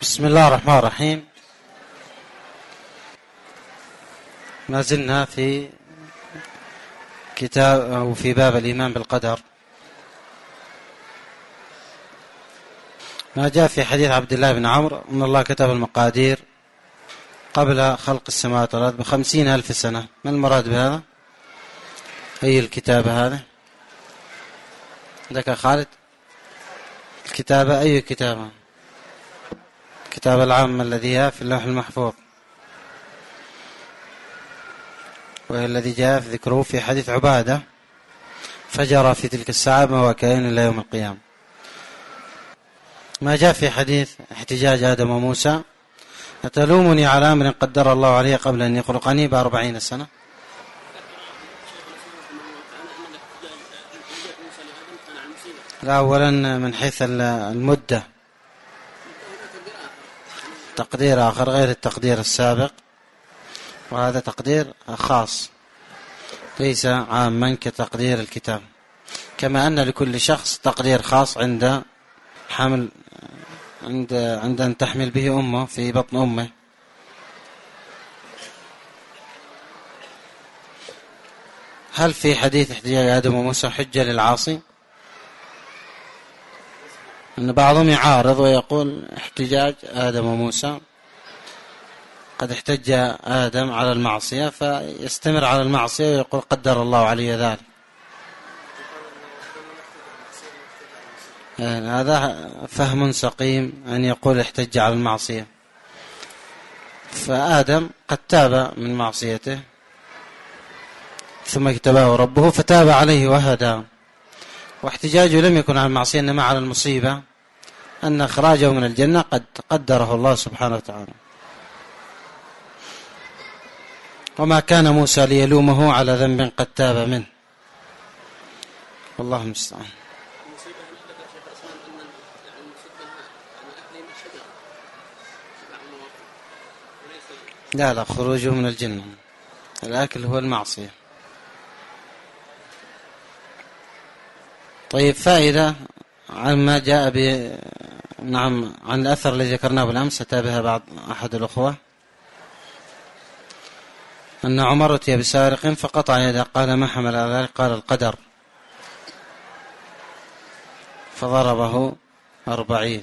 بسم الله الرحمن الرحيم. ما زلنا في كتاب أو في باب الإيمان بالقدر. ما جاء في حديث عبد الله بن عمرو أن الله كتب المقادير قبل خلق السماوات والأرض ب50,000 سنة. ما المراد بهذا؟ أي الكتابة هذا؟ لك خالد الكتابة أي كتابة؟ الكتابة العامة الذي هي في اللوح المحفوظ، وهي الذي جاء في ذكره في حديث عبادة فجر في تلك الساعة ما هو كائن إلى يوم القيامة. ما جاء في حديث احتجاج آدم وموسى: أتلومني على أمر قدر الله عليه قبل أن يخلقني ب40 سنة. لا، أولا من حيث المدة تقدير آخر غير التقدير السابق، وهذا تقدير خاص ليس عاما كتقدير الكتاب، كما أن لكل شخص تقدير خاص عند حمل عند أن تحمل به أمه في بطن أمه. هل في حديث احتجاج آدم وموسى حجة للعاصي؟ أن بعضهم يعارض ويقول احتجاج آدم وموسى قد احتج آدم على المعصية فيستمر على المعصية ويقول قدر الله عليه ذلك. يعني هذا فهم سقيم أن يقول احتج على المعصية، فآدم قد تاب من معصيته ثم اجتباه ربه فتاب عليه وهداه، واحتجاجه لم يكن على المعصية إنما على المصيبة أن إخراجه من الجنة قد قدره الله سبحانه وتعالى. وما كان موسى ليلومه على ذنب قد تاب منه، والله المستعان. لا خروجه من الجنة، الأكل هو المعصية. طيب، فائدة عما جاء عن الأثر الذي ذكرناه بالأمس أتى بها بعض أحد الأخوة، أن عمر أتي بسارق فقطع يده، قال ما حمل على ذلك؟ قال القدر، فضربه 40.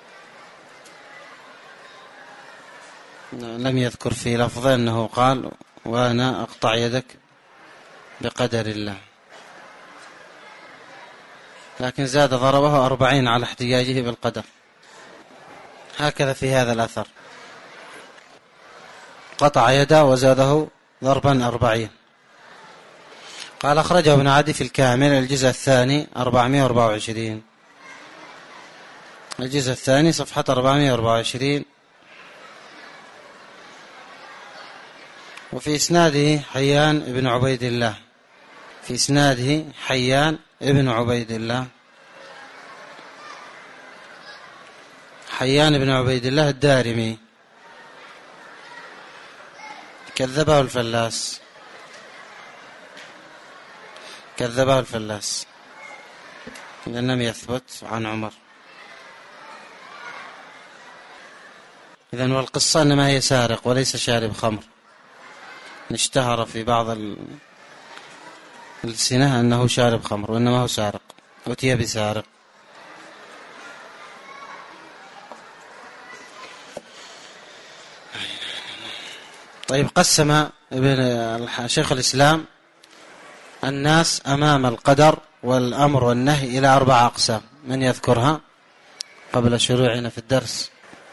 لم يذكر في لفظه أنه قال وأنا أقطع يدك بقدر الله، لكن زاد ضربه 40 على احتجاجه بالقدر. هكذا في هذا الأثر قطع يده وزاده ضربا 40. قال أخرجه ابن عدي في الكامل الجزء الثاني 424، الجزء الثاني صفحة 424. وفي إسناده حيان ابن عبيد الله، في إسناده حيان ابن عبيد الله، حيان ابن عبيد الله الدارمي، كذبه الفلاس، كذبه الفلاس لأن لم يثبت عن عمر. إذن والقصة إنما هي سارق وليس شارب خمر، اشتهر في بعض السنة أنه شارب خمر، وإنما هو سارق، أتي بسارق. طيب، قسم شيخ الإسلام الناس أمام القدر والأمر والنهي إلى 4 أقسام. من يذكرها قبل شروعنا في الدرس؟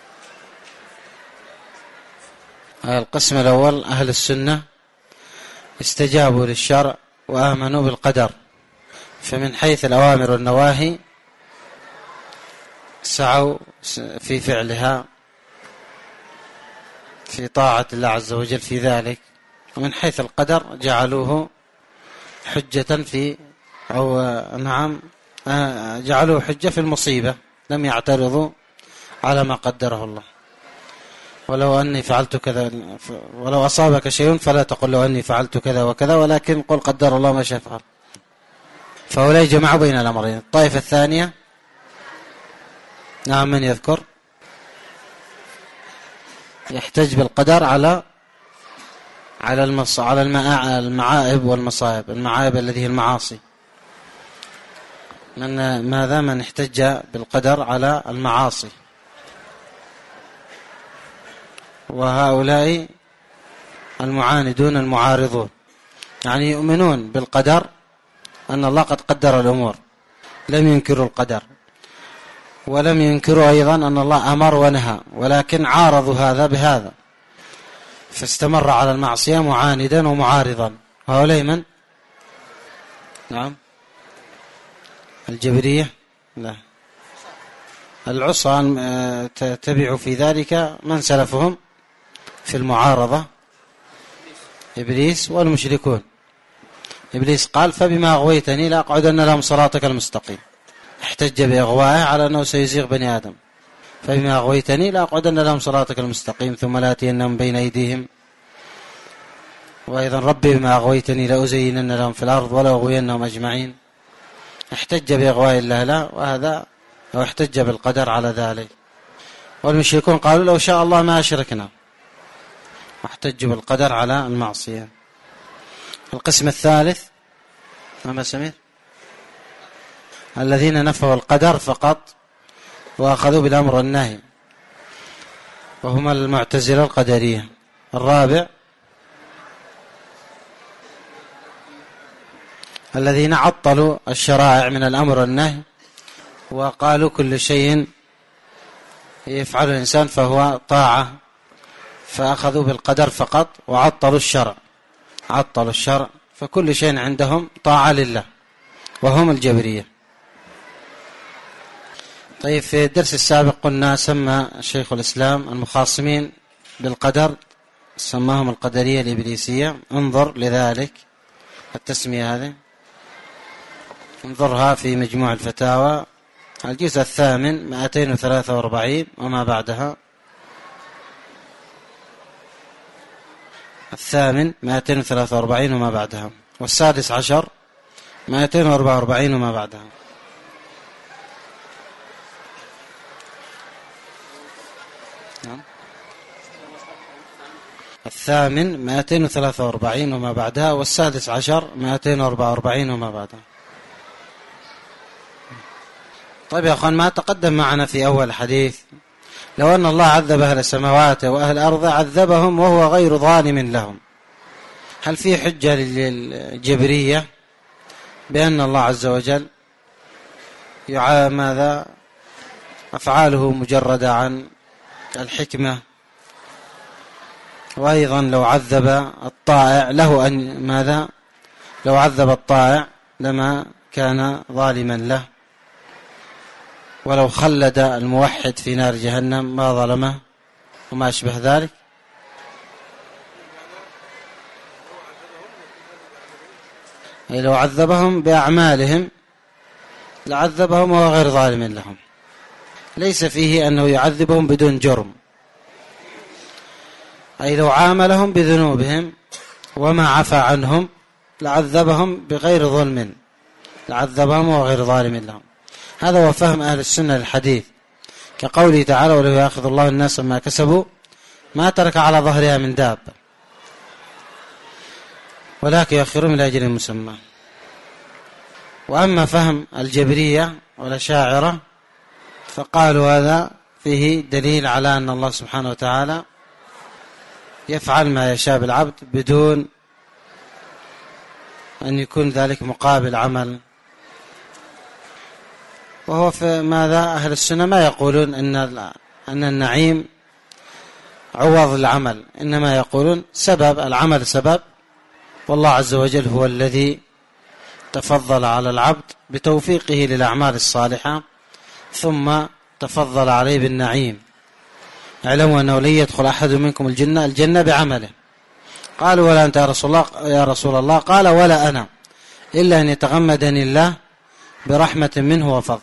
القسم الأول: أهل السنة استجابوا للشرع وآمنوا بالقدر، فمن حيث الأوامر والنواهي سعوا في فعلها في طاعة الله عز وجل في ذلك، ومن حيث القدر جعلوه حجة جعلوه حجة في المصيبة، لم يعترضوا على ما قدره الله. ولو أني فعلت كذا، ولو أصابك شيء فلا تقل لو أني فعلت كذا وكذا، ولكن قل قدر الله ما شاء فعل. فهؤلاء جمعوا بين الأمرين. الطائفة الثانية، نعم، من يذكر؟ يحتج بالقدر على المعائب والمصائب. المعائب التي هي المعاصي، من احتج بالقدر على المعاصي، وهؤلاء المعاندون المعارضون، يعني يؤمنون بالقدر أن الله قد قدر الأمور، لم ينكروا القدر، ولم ينكروا أيضا أن الله أمر ونهى، ولكن عارضوا هذا بهذا، فاستمر على المعصية معاندا ومعارضا. هؤلاء من؟ نعم، الجبرية؟ لا، العصاة تبع في ذلك من سلفهم في المعارضة، إبليس والمشركون. إبليس قال فبما أغويتني لأقعدن لهم صراطك المستقيم، احتج بإغوائه على أنه سيزيغ بني آدم، فبما أغويتني لأقعدن لهم صراطك المستقيم ثم لآتينهم بين أيديهم، وأيضا ربي بما أغويتني لأزينن لهم في الأرض ولأغوينهم أجمعين. احتج بإغواء الله لا، وهذا أو احتج بالقدر على ذلك. والمشركون قالوا لو شاء الله ما أشركنا، واحتجوا بالقدر على المعصية. القسم الثالث ما سمير، الذين نفوا القدر فقط وأخذوا بالأمر والنهي، وهم المعتزلة القدرية. الرابع الذين عطلوا الشرائع من الأمر والنهي، وقالوا كل شيء يفعل الإنسان فهو طاعة، فأخذوا بالقدر فقط وعطلوا الشرع، عطلوا الشرع، فكل شيء عندهم طاعة لله، وهم الجبرية. طيب، في الدرس السابق قلنا سمى شيخ الإسلام المخاصمين بالقدر سماهم القدرية الإبليسية. انظر لذلك التسمية هذه، انظرها في مجموع الفتاوى الجزء 8 243 وما بعدها، 8 243 وما بعدها، والسادس عشر 244 وما بعدها. الثامن 243 وما بعدها، والسادس عشر 244 وما بعدها. طيب يا أخوان، ما تقدم معنا في أول حديث لو أن الله عذب أهل السماوات وأهل الأرض عذبهم وهو غير ظالم لهم، هل في حجة للجبرية بأن الله عز وجل ماذا أفعاله مجردة عن الحكمة؟ وأيضا لو عذب الطائع له أن ماذا، لو عذب الطائع لما كان ظالما له، ولو خلد الموحد في نار جهنم ما ظلمه وما أشبه ذلك. أي لو عذبهم بأعمالهم لعذبهم وهو غير ظالم لهم، ليس فيه أنه يعذبهم بدون جرم. أي لو عاملهم بذنوبهم وما عفى عنهم لعذبهم بغير ظلم، لعذبهم وهو غير ظالم لهم. هذا هو فهم أهل السنة للحديث، كقوله تعالى ولو يأخذ الله الناس ما كسبوا ما ترك على ظهرها من دابة ولكن يؤخرهم إلى أجل مسمى. وأما فهم الجبرية والأشاعرة فقالوا هذا فيه دليل على أن الله سبحانه وتعالى يفعل ما يشاء بالعبد بدون أن يكون ذلك مقابل عمل. وهو في ماذا أهل السنة ما يقولون أن النعيم عوض العمل، إنما يقولون سبب العمل سبب، والله عز وجل هو الذي تفضل على العبد بتوفيقه للأعمال الصالحة ثم تفضل عليه بالنعيم. اعلموا أنه لن يدخل أحد منكم الجنة بعمله. قالوا ولا أنت يا رسول الله؟ قال ولا أنا، إلا أن يتغمدني الله برحمة منه وفضل.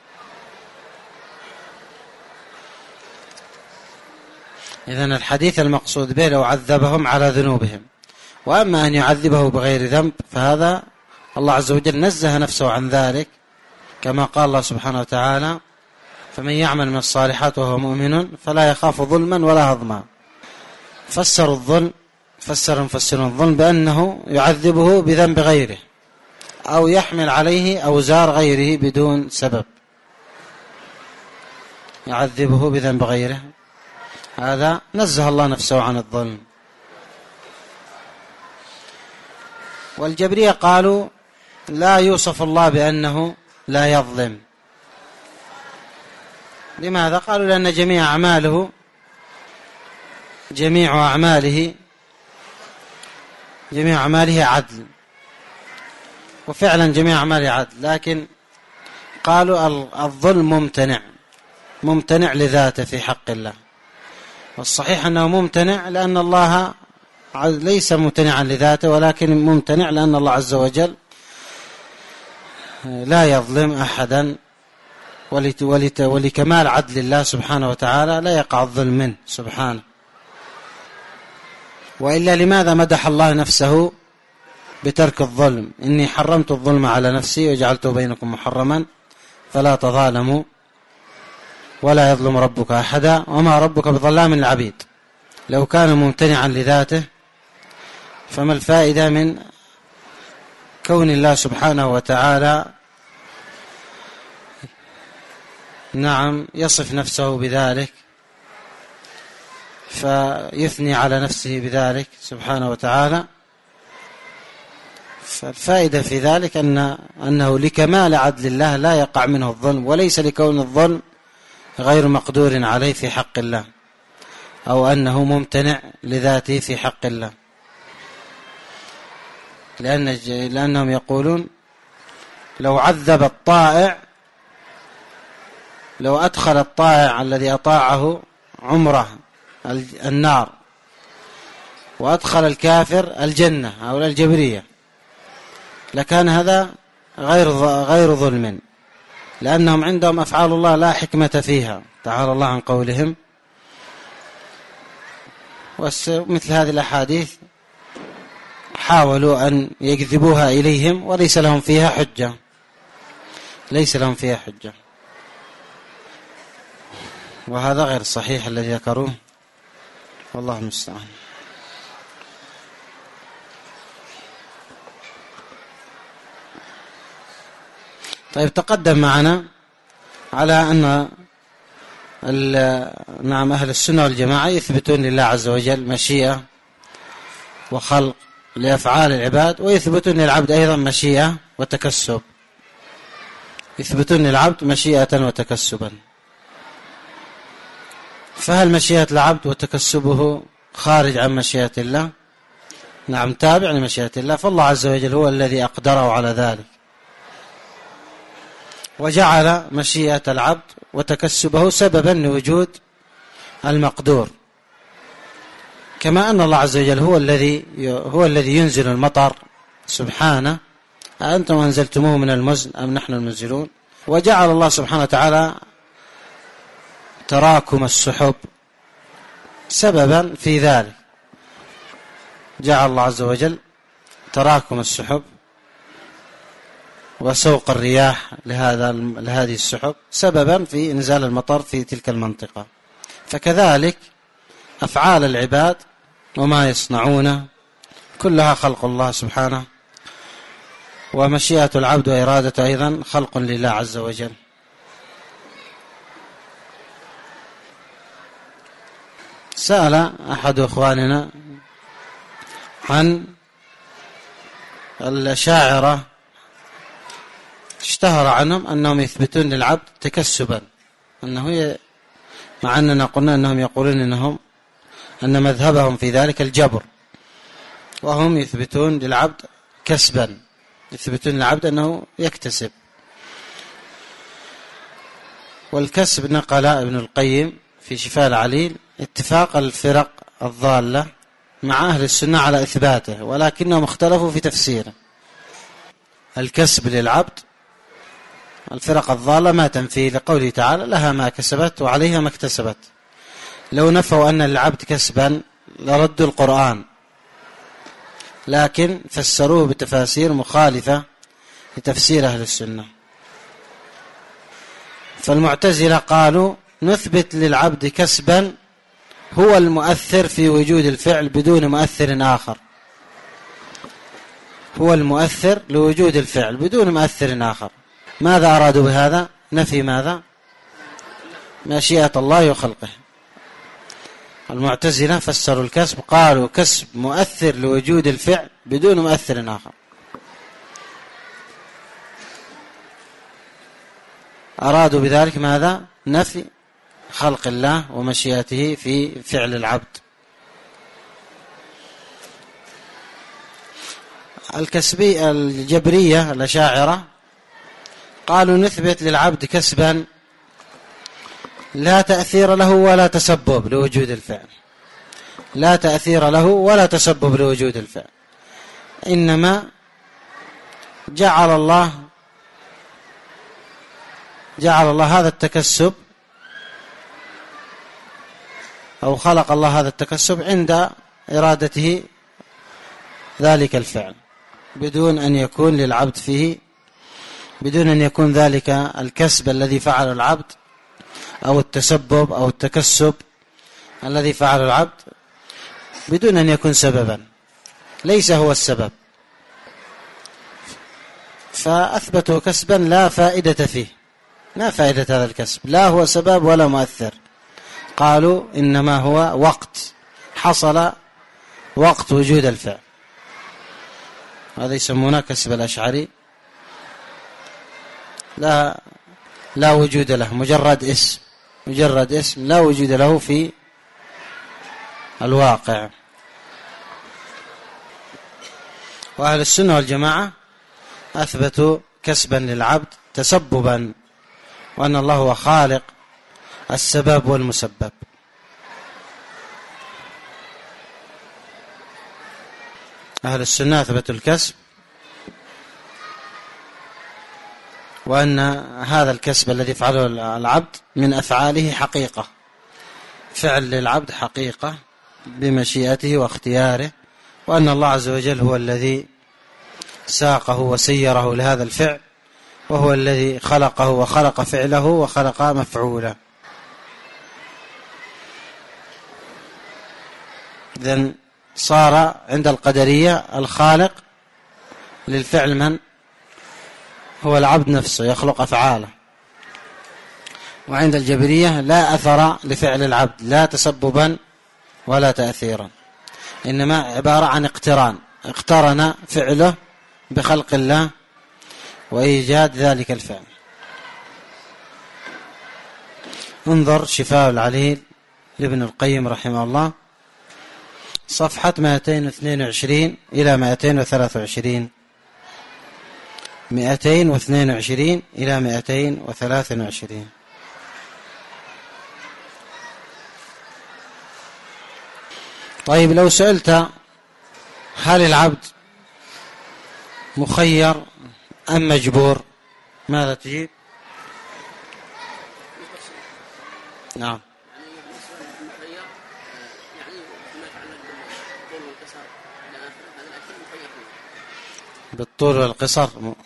إذن الحديث المقصود به لو عذبهم على ذنوبهم، وأما أن يعذبه بغير ذنب فهذا الله عز وجل نزه نفسه عن ذلك، كما قال الله سبحانه وتعالى فمن يعمل من الصالحات وهو مؤمن فلا يخاف ظلما ولا هضما. فسر المفسرون الظلم بأنه يعذبه بذنب غيره أو يحمل عليه أوزار غيره بدون سبب، يعذبه بذنب غيره، هذا نزه الله نفسه عن الظلم. والجبرية قالوا لا يوصف الله بأنه لا يظلم. لماذا؟ قالوا لأن جميع أعماله عدل، وفعلا جميع أعماله عدل، لكن قالوا الظلم ممتنع لذاته في حق الله، والصحيح أنه ممتنع لأن الله ليس ممتنعا لذاته، ولكن ممتنع لأن الله عز وجل لا يظلم أحدا، ولكمال عدل الله سبحانه وتعالى لا يقع الظلم منه سبحانه. وإلا لماذا مدح الله نفسه بترك الظلم؟ إني حرمت الظلم على نفسي وجعلته بينكم محرما فلا تظالموا ولا يظلم ربك أحدا وما ربك بظلام للعبيد. لو كان ممتنعا لذاته فما الفائدة من كون الله سبحانه وتعالى يصف نفسه بذلك، فيثني على نفسه بذلك سبحانه وتعالى. فالفائدة في ذلك أنه لكمال عدل الله لا يقع منه الظلم، وليس لكون الظلم غير مقدور عليه في حق الله، أو أنه ممتنع لذاته في حق الله، لأنهم يقولون لو عذب الطائع، لو أدخل الطائع الذي أطاعه عمره النار وأدخل الكافر الجنة أو الجبرية لكان هذا غير ظلم، لأنهم عندهم أفعال الله لا حكمة فيها، تعالى الله عن قولهم. ومثل هذه الأحاديث حاولوا أن يجذبوها إليهم وليس لهم فيها حجة، وهذا غير صحيح الذي ذكروه، والله المستعان. طيب، تقدم معنا على أن أهل السنة والجماعة يثبتون لله عز وجل مشيئة وخلق لأفعال العباد، ويثبتون للعبد أيضا مشيئة وتكسب، يثبتون للعبد مشيئة وتكسبا. فهل مشيئة العبد وتكسبه خارج عن مشيئة الله؟ نعم، تابع لمشيئة الله، فالله عز وجل هو الذي أقدره على ذلك، وجعل مشيئة العبد وتكسبه سببا لوجود المقدور، كما أن الله عز وجل هو الذي ينزل المطر سبحانه، أأنتم أنزلتموه من المزن أم نحن المنزلون. وجعل الله سبحانه وتعالى تراكم السحب سببا في ذلك، جعل الله عز وجل تراكم السحب وسوق الرياح لهذه السحب سببا في إنزال المطر في تلك المنطقة. فكذلك أفعال العباد وما يصنعونه كلها خلق الله سبحانه، ومشيئة العبد وإرادته أيضا خلق لله عز وجل. سأل أحد أخواننا عن الأشاعرة، اشتهر عنهم أنهم يثبتون للعبد تكسبا، مع أننا قلنا أنهم يقولون أن مذهبهم في ذلك الجبر، وهم يثبتون للعبد كسبا، يثبتون للعبد أنه يكتسب. والكسب نقل ابن القيم في شفاء العليل اتفاق الفرق الضالة مع أهل السنة على إثباته، ولكنهم اختلفوا في تفسيره. الكسب للعبد الفرق الضالة ما تنفي، لقوله تعالى لها ما كسبت وعليها ما اكتسبت. لو نفوا أن للعبد كسبا لردوا القرآن، لكن فسروه بتفاسير مخالفة لتفسير أهل السنة. فالمعتزلة قالوا نثبت للعبد كسبا هو المؤثر في وجود الفعل بدون مؤثر آخر، هو المؤثر لوجود الفعل بدون مؤثر آخر. ماذا أرادوا بهذا؟ نفي ماذا؟ مشيئة الله وخلقه. المعتزلة فسروا الكسب، قالوا كسب مؤثر لوجود الفعل بدون مؤثر آخر. أرادوا بذلك ماذا؟ نفي خلق الله ومشيئته في فعل العبد. الجبرية الأشاعرة قالوا نثبت للعبد كسبا لا تأثير له ولا تسبب لوجود الفعل، لا تأثير له ولا تسبب لوجود الفعل، إنما جعل الله هذا التكسب، أو خلق الله هذا التكسب عند إرادته ذلك الفعل، بدون أن يكون للعبد فيه، بدون أن يكون ذلك الكسب الذي فعل العبد أو التسبب أو التكسب الذي فعل العبد بدون أن يكون سببا، ليس هو السبب، فأثبتوا كسبا لا فائدة فيه، لا فائدة هذا الكسب، لا هو سبب ولا مؤثر. قالوا إنما هو وقت حصل وقت وجود الفعل، هذا يسمونه كسب الأشعري، لا وجود له، مجرد اسم لا وجود له في الواقع. وأهل السنة والجماعة أثبتوا كسبا للعبد تسببا، وأن الله هو خالق السبب والمسبب. أهل السنة أثبتوا الكسب، وأن هذا الكسب الذي فعله العبد من أفعاله حقيقة، فعل للعبد حقيقة بمشيئته واختياره، وأن الله عز وجل هو الذي ساقه وسيره لهذا الفعل، وهو الذي خلقه وخلق فعله وخلق مفعوله. إذن صار عند القدرية الخالق للفعل من؟ هو العبد نفسه يخلق أفعاله. وعند الجبرية لا أثر لفعل العبد، لا تسببا ولا تأثيرا، إنما عبارة عن اقترن فعله بخلق الله وإيجاد ذلك الفعل. انظر شفاء العليل لابن القيم رحمه الله، صفحة 222 إلى 223، 222 إلى 223. طيب لو سألت هل العبد مخير أم مجبور، ماذا تجيب؟ نعم. بالطول والقصر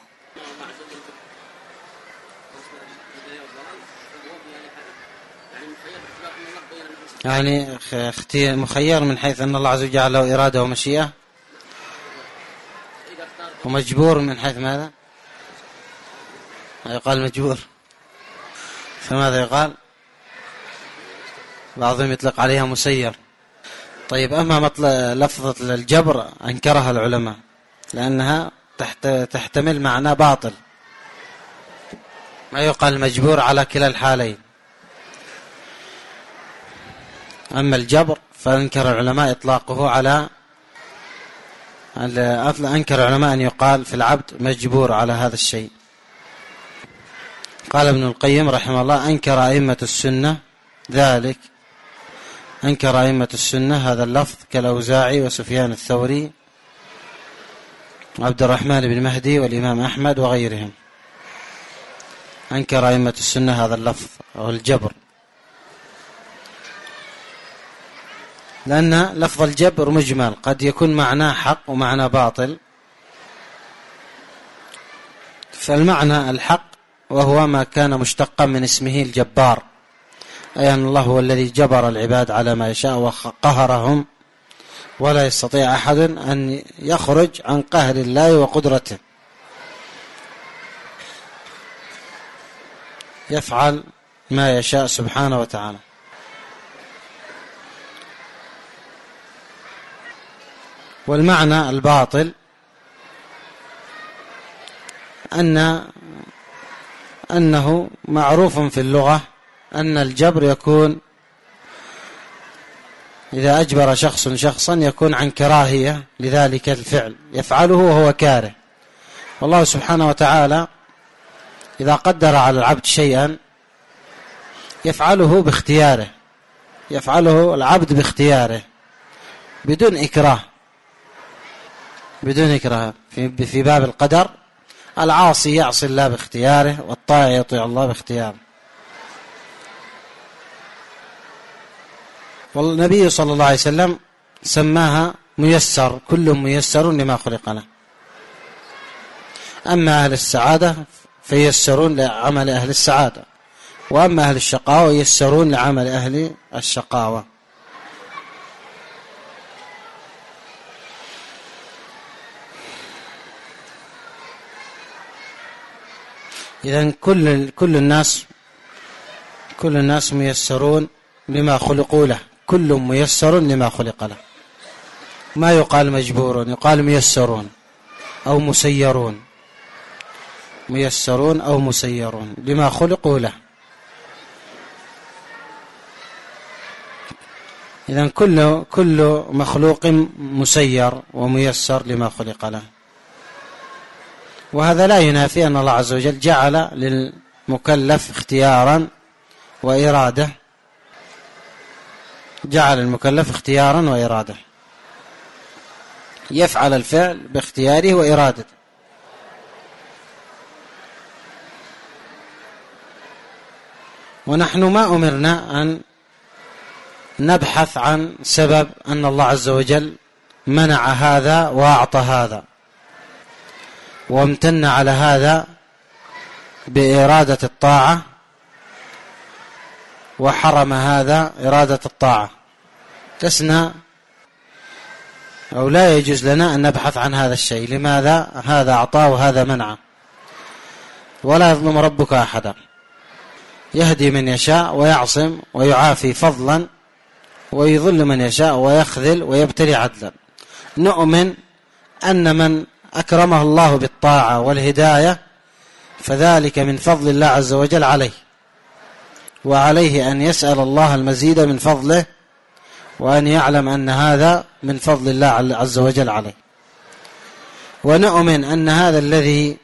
يعني مخير من حيث أن الله عز وجل جعل له إرادة ومشيئة، ومجبور من حيث ماذا؟ يقال مجبور، فماذا يقال؟ بعضهم يطلق عليها مسير. طيب أما لفظة الجبر أنكرها العلماء لأنها تحتمل معنى باطل، ما يقال مجبور على كلا الحالين. أما الجبر فأنكر العلماء إطلاقه على أنكر العلماء أن يقال في العبد مجبور على هذا الشيء. قال ابن القيم رحمه الله أنكر أئمة السنة ذلك، أنكر أئمة السنة هذا اللفظ كالأوزاعي وسفيان الثوري وعبد الرحمن بن مهدي والإمام أحمد وغيرهم، أنكر أئمة السنة هذا اللفظ أو الجبر، لأن لفظ الجبر مجمل، قد يكون معناه حق ومعنى باطل. فالمعنى الحق وهو ما كان مشتقا من اسمه الجبار أي أن الله هو الذي جبر العباد على ما يشاء وقهرهم، ولا يستطيع أحد أن يخرج عن قهر الله وقدرته، يفعل ما يشاء سبحانه وتعالى. والمعنى الباطل أنه معروف في اللغة أن الجبر يكون إذا أجبر شخص شخصا يكون عن كراهية لذلك الفعل يفعله وهو كاره. والله سبحانه وتعالى إذا قدر على العبد شيئا يفعله باختياره، يفعله العبد باختياره بدون إكراه، بدون إكراه. في باب القدر العاصي يعصي الله باختياره، والطائع يطيع الله باختياره. والنبي صلى الله عليه وسلم سماها ميسر، كل ميسر لما خلق له. أما أهل السعادة فييسرون لعمل أهل السعادة، وأما أهل الشقاوة ييسرون لعمل أهل الشقاوة. إذن كل الناس ميسرون لما خلقوا له، كل ميسر لما خلق له. ما يقال مجبور، يقال ميسرون أو مسيرون، ميسرون أو مسيرون لما خلقوا له. إذن كل مخلوق مسير وميسر لما خلق له. وهذا لا ينافي أن الله عز وجل جعل للمكلف اختيارا وإرادة، جعل المكلف اختيارا وإرادة، يفعل الفعل باختياره وإرادته. ونحن ما أمرنا أن نبحث عن سبب أن الله عز وجل منع هذا وأعطى هذا وامتن على هذا بإرادة الطاعة وحرم هذا إرادة الطاعة. لسنا أو لا يجوز لنا أن نبحث عن هذا الشيء، لماذا هذا أعطاه وهذا منعه. ولا يظلم ربك أحدا، يهدي من يشاء ويعصم ويعافي فضلا، ويضل من يشاء ويخذل ويبتلي عدلا. نؤمن أن من أكرمه الله بالطاعة والهداية فذلك من فضل الله عز وجل عليه، وعليه أن يسأل الله المزيد من فضله، وأن يعلم أن هذا من فضل الله عز وجل عليه. ونؤمن أن هذا الذي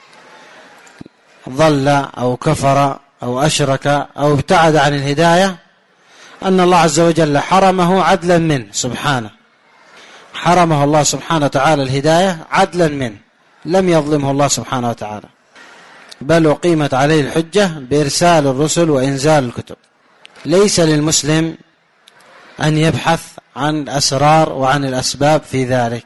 ضل أو كفر أو أشرك أو ابتعد عن الهداية أن الله عز وجل حرمه عدلا منه سبحانه، حرمه الله سبحانه وتعالى الهداية عدلا منه، لم يظلمه الله سبحانه وتعالى، بل أقيمت عليه الحجة بإرسال الرسل وإنزال الكتب. ليس للمسلم أن يبحث عن الأسرار وعن الأسباب في ذلك،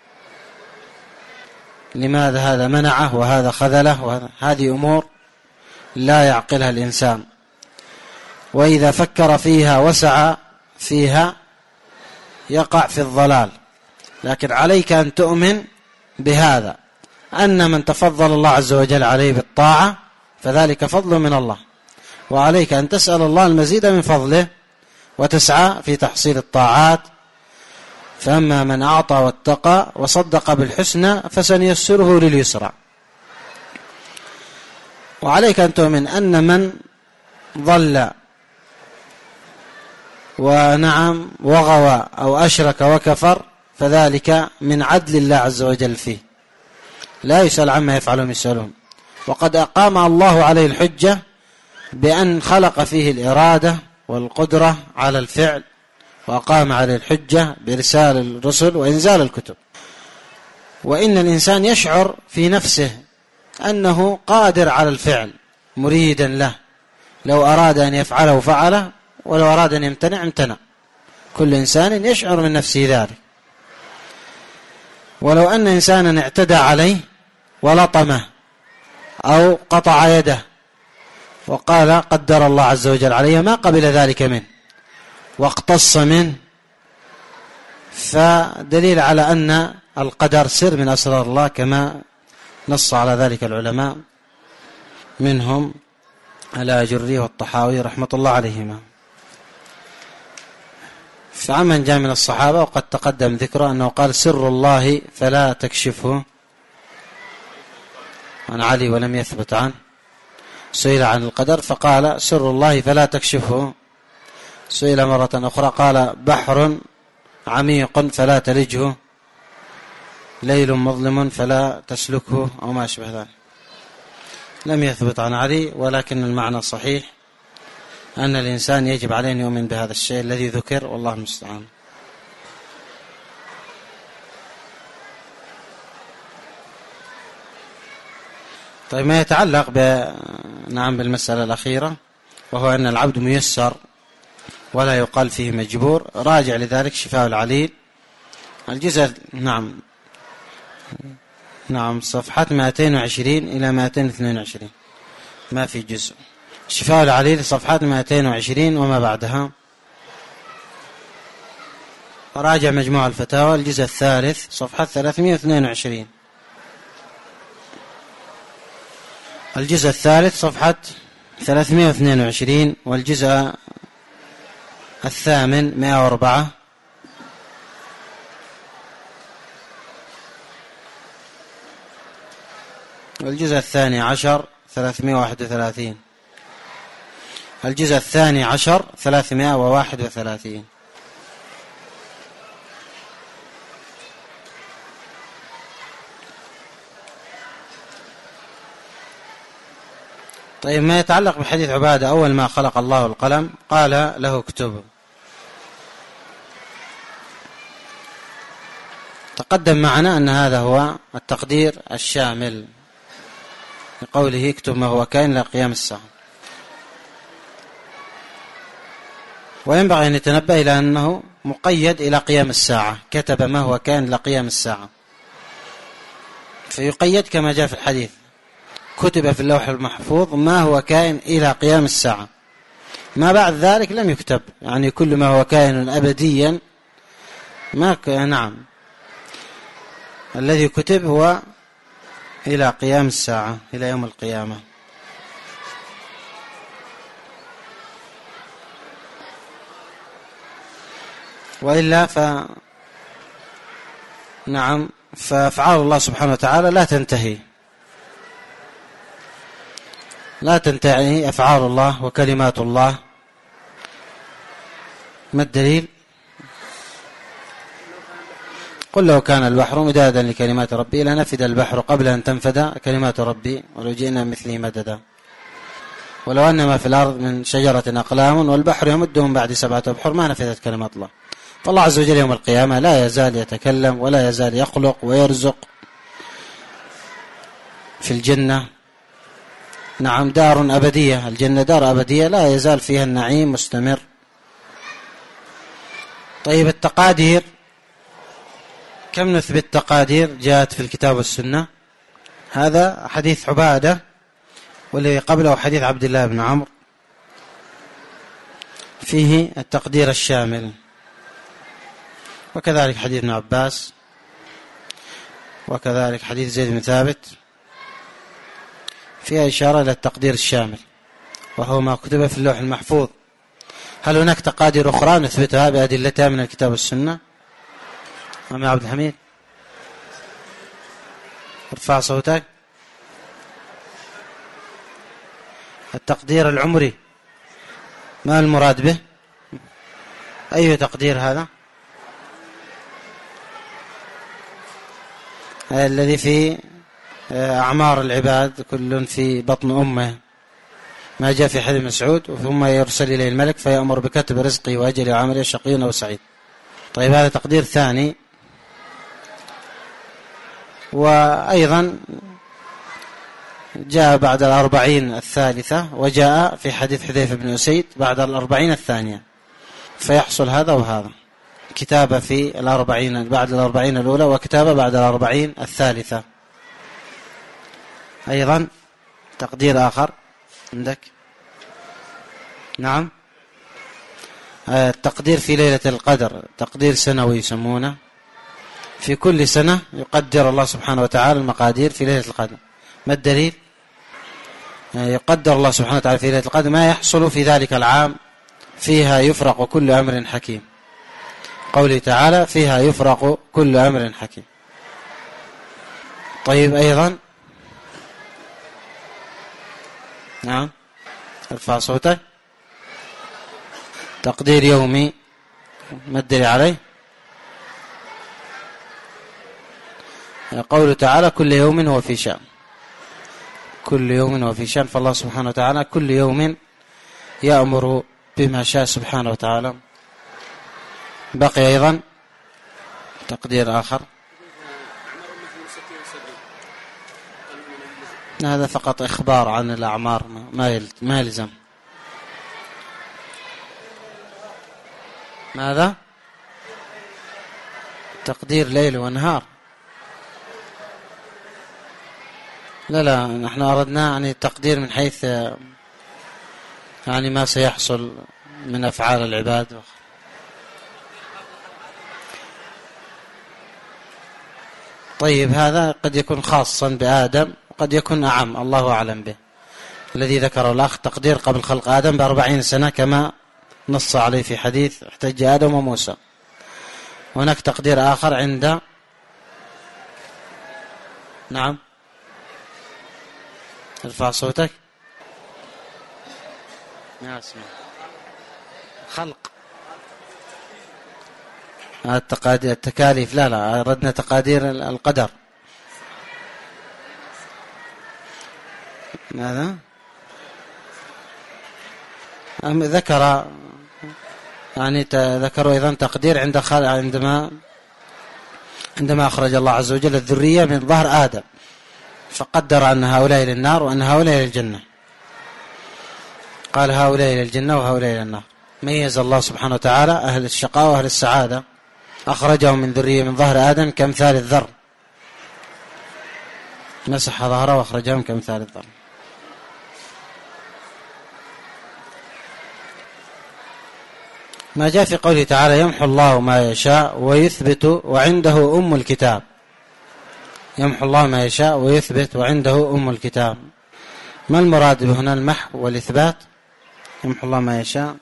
لماذا هذا منعه وهذا خذله، هذه أمور لا يعقلها الإنسان، وإذا فكر فيها وسعى فيها يقع في الضلال. لكن عليك أن تؤمن بهذا، أن من تفضل الله عز وجل عليه بالطاعة فذلك فضل من الله، وعليك أن تسأل الله المزيد من فضله وتسعى في تحصيل الطاعات. فأما من أعطى واتقى وصدق بالحسنى فسنيسره لليسرى. وعليك أن تؤمن أن من ضل ونعم وغوى أو أشرك وكفر فذلك من عدل الله عز وجل فيه، لا يسأل عما يفعلهم يسألون. وقد أقام الله عليه الحجة بأن خلق فيه الإرادة والقدرة على الفعل، وأقام عليه الحجة بإرسال الرسل وإنزال الكتب. وإن الإنسان يشعر في نفسه أنه قادر على الفعل مريدا له، لو أراد أن يفعله فعله، ولو أراد أن يمتنع امتنع. كل إنسان يشعر من نفسه ذلك. ولو أن إنسانا اعتدى عليه ولطمه أو قطع يده وقال قدر الله عز وجل عليها ما قبل ذلك منه واقتص منه، فدليل على أن القدر سر من أسرار الله كما نص على ذلك العلماء، منهم الآجري والطحاوي رحمة الله عليهما. فعمن جاء من الصحابة وقد تقدم ذكره أنه قال سر الله فلا تكشفه، عن علي ولم يثبت عنه. سئل عن القدر فقال سر الله فلا تكشفه. سئل مرة أخرى قال بحر عميق فلا تلجه، ليل مظلم فلا تسلكه، أو ما أشبه ذلك. لم يثبت عن علي، ولكن المعنى صحيح أن الإنسان يجب عليه أن يؤمن بهذا الشيء الذي ذكر، والله المستعان. طيب، ما يتعلق بالمسألة الأخيرة، وهو أن العبد ميسر ولا يقال فيه مجبور، راجع لذلك شفاء العليل الجزء نعم صفحات 220 إلى 222، ما في جزء. شفاء العليل صفحات 220 وما بعدها. راجع مجموع الفتاوى الجزء الثالث صفحة 322، الجزء الثالث صفحة 322، والجزء الثامن 104، والجزء الثاني عشر 331، الجزء الثاني عشر 331. طيب، ما يتعلق بحديث عبادة أول ما خلق الله القلم قال له اكتب. تقدم معنا أن هذا هو التقدير الشامل لقوله اكتب ما هو كائن إلى قيام الساعة. وينبغي أن يتنبه إلى أنه مقيد إلى قيام الساعة، كتب ما هو كائن إلى قيام الساعة، فيقيد كما جاء في الحديث كتب في اللوح المحفوظ ما هو كائن إلى قيام الساعة، ما بعد ذلك لم يكتب، يعني كل ما هو كائن أبديا نعم، الذي كتب هو إلى قيام الساعة، إلى يوم القيامة. وإلا فأفعال الله سبحانه وتعالى لا تنتهي أفعال الله وكلمات الله. ما الدليل؟ قل لو كان البحر مدادا لكلمات ربي لنفد البحر قبل أن تنفد كلمات ربي ولو جئنا مثله مددا، ولو أن ما في الأرض من شجرة أقلام والبحر يمدهم بعد 7 أبحر ما نفذت كلمات الله. فالله عز وجل يوم القيامة لا يزال يتكلم ولا يزال يخلق ويرزق في الجنة. نعم، دار أبدية، الجنة دار أبدية لا يزال فيها النعيم مستمر. طيب، التقادير كم نثبت تقادير جاءت في الكتاب والسنة؟ هذا حديث عبادة، والذي قبله حديث عبد الله بن عمرو فيه التقدير الشامل، وكذلك حديث ابن عباس، وكذلك حديث زيد بن ثابت فيها إشارة إلى التقدير الشامل، وهو ما كتب في اللوح المحفوظ. هل هناك تقادير أخرى نثبتها بأدلتها من الكتاب والسنة؟ أم عبد الحميد ارفع صوتك. التقدير العمري ما المراد به؟ أي تقدير هذا؟ الذي في أعمار العباد كل في بطن أمه، ما جاء في حديث مسعود ثم يرسل إليه الملك فيأمر بكتب رزقه وأجله وعمله شقي أو سعيد. طيب، هذا تقدير ثاني. وأيضا جاء بعد 40 الثالثة، وجاء في حديث حذيفة بن أسيد بعد 40 الثانية، فيحصل هذا وهذا، كتابة في 40 بعد 40 الأولى، وكتابة بعد 40 الثالثة. أيضا تقدير آخر عندك نعم. التقدير في ليلة القدر تقدير سنوي يسمونه، في كل سنة يقدر الله سبحانه وتعالى المقادير في ليلة القدر. ما الدليل؟ يقدر الله سبحانه وتعالى في ليلة القدر ما يحصل في ذلك العام، فيها يفرق كل أمر حكيم. قوله تعالى فيها يفرق كل أمر حكيم. طيب أيضا نعم ارفع صوتك. تقدير يومي، ما الدليل عليه؟ قوله تعالى كل يوم هو في شأن، كل يوم هو في شأن، فالله سبحانه وتعالى كل يوم يأمر بما شاء سبحانه وتعالى. بقي أيضا تقدير آخر، هذا فقط إخبار عن الأعمار ما يلزم. ماذا؟ تقدير ليل ونهار؟ لا نحن أردنا يعني التقدير من حيث يعني ما سيحصل من أفعال العباد. طيب هذا قد يكون خاصا بآدم وقد يكون أعم، الله أعلم به. الذي ذكره الأخ تقدير قبل خلق آدم ب40 سنة كما نص عليه في حديث احتج آدم وموسى. هناك تقدير آخر عند نعم ارفع صوتك. ما اسمع خلق التكاليف. لا أردنا تقادير القدر. ماذا؟ ذكر يعني ذكروا أيضا تقدير عندما أخرج الله عز وجل الذرية من ظهر آدم، فقدر أن هؤلاء إلى النار وأن هؤلاء إلى الجنة. قال هؤلاء إلى الجنة وهؤلاء إلى النار. ميز الله سبحانه وتعالى أهل الشقاء وأهل السعادة، أخرجهم من ذرية من ظهر آدم كمثال الذر، مسح ظهره وأخرجهم كمثال الذر. ما جاء في قوله تعالى يمحو الله ما يشاء ويثبت وعنده أم الكتاب. يمحو الله ما يشاء ويثبت وعنده أم الكتاب. ما المراد هنا المحو والإثبات؟ يمحو الله ما يشاء.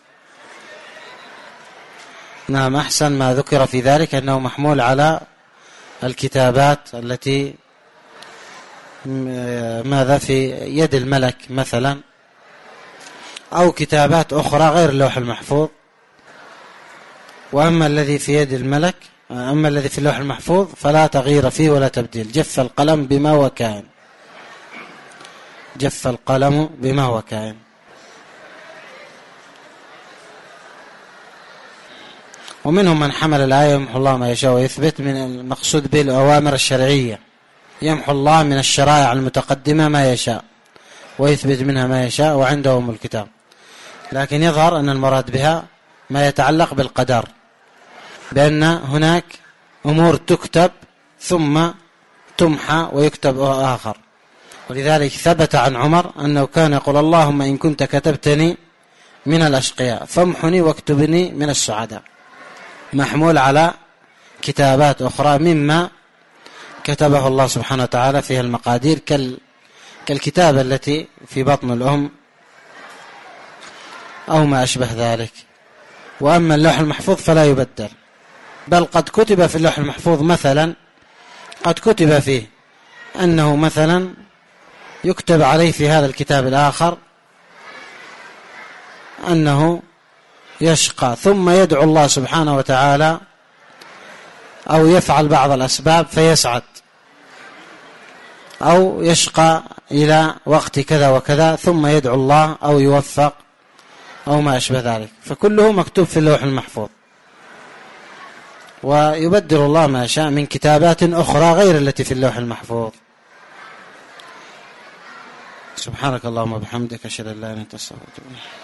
نعم أحسن ما ذكر في ذلك أنه محمول على الكتابات التي ماذا في يد الملك مثلا، أو كتابات أخرى غير اللوح المحفوظ. وأما الذي في يد الملك، أما الذي في اللوح المحفوظ فلا تغيير فيه ولا تبديل، جف القلم بما هو كائن، جف القلم بما هو كائن. ومنهم من حمل الآية يمحو الله ما يشاء ويثبت من المقصود به الأوامر الشرعية. يمحو الله من الشرائع المتقدمة ما يشاء ويثبت منها ما يشاء وعنده أم الكتاب. لكن يظهر أن المراد بها ما يتعلق بالقدر، بأن هناك أمور تكتب ثم تمحى ويكتب آخر. ولذلك ثبت عن عمر أنه كان يقول اللهم إن كنت كتبتني من الأشقياء فامحني واكتبني من السعداء، محمول على كتابات أخرى مما كتبه الله سبحانه وتعالى فيها المقادير كالكتابة التي في بطن الأم أو ما أشبه ذلك. وأما اللوح المحفوظ فلا يبدل، بل قد كتب في اللوح المحفوظ مثلا، قد كتب فيه أنه مثلا يكتب عليه في هذا الكتاب الآخر أنه يشقى، ثم يدعو الله سبحانه وتعالى أو يفعل بعض الأسباب فيسعد، أو يشقى إلى وقت كذا وكذا ثم يدعو الله أو يوفق أو ما أشبه ذلك، فكله مكتوب في اللوح المحفوظ. ويبدل الله ما شاء من كتابات أخرى غير التي في اللوح المحفوظ. سبحانك اللهم وبحمدك أشهد أن لا إله إلا أنت أستغفرك.